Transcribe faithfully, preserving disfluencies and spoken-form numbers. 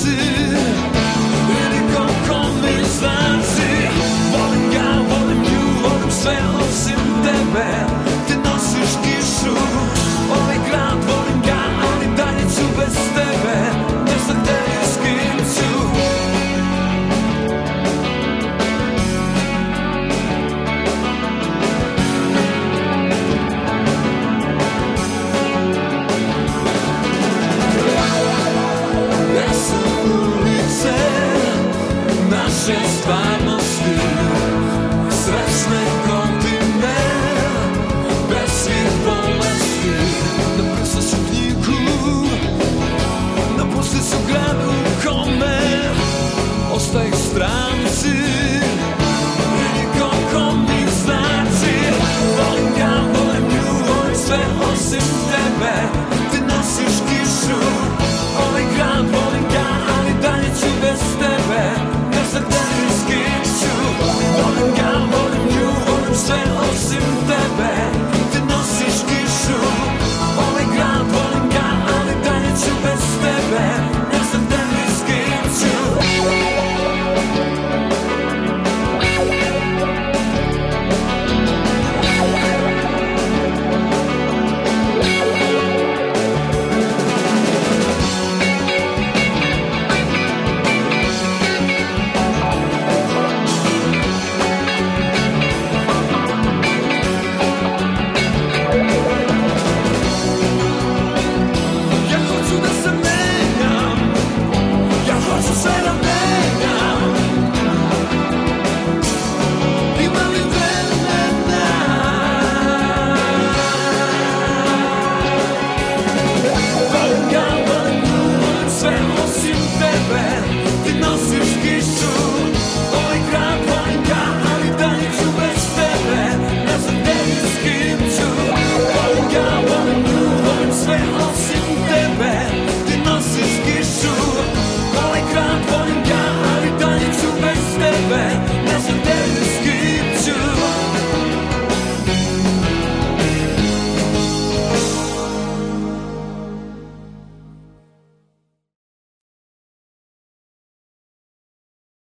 zvanci, vidi koliko mi zvanci. Volim ga, volim nju, volim sve osim tebe. Ti nosiš kišu, ovaj grad, volim ga, ali dalje ću bez tebe. Ne znam gde i s kim ću. Naše stvarno